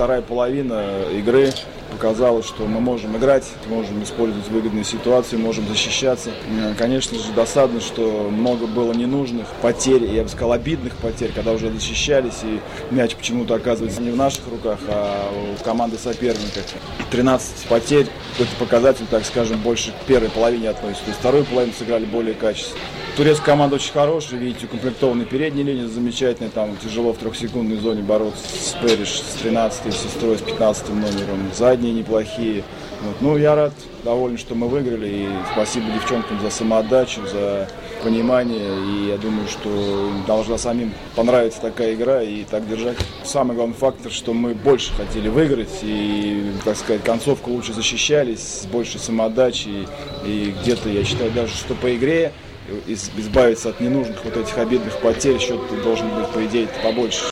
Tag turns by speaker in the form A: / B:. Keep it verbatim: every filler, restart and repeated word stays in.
A: вторая половина игры показала, что мы можем играть, можем использовать выгодные ситуации, можем защищаться. Конечно же, досадно, что много было ненужных потерь, я бы сказал, обидных потерь, когда уже защищались, и мяч почему-то оказывается не в наших руках, а у команды соперника. тринадцать потерь, какой-то показатель, так скажем, больше к первой половине относится. То есть вторую половину сыграли более качественно. Турецкая команда очень хорошая, видите, укомплектованная передняя линия замечательная, там тяжело в трехсекундной зоне бороться с Периш, с тринадцатой сестрой, с пятнадцатым номером, задние неплохие. Вот. Ну, я рад, доволен, что мы выиграли, и спасибо девчонкам за самоотдачу, за понимание, и я думаю, что им должна самим понравиться такая игра и так держать. Самый главный фактор, что мы больше хотели выиграть, и, так сказать, концовку лучше защищались, с большей самоотдачей, и где-то, я считаю, даже что по игре избавиться от ненужных вот этих обидных потерь, счет должен быть, по идее, побольше.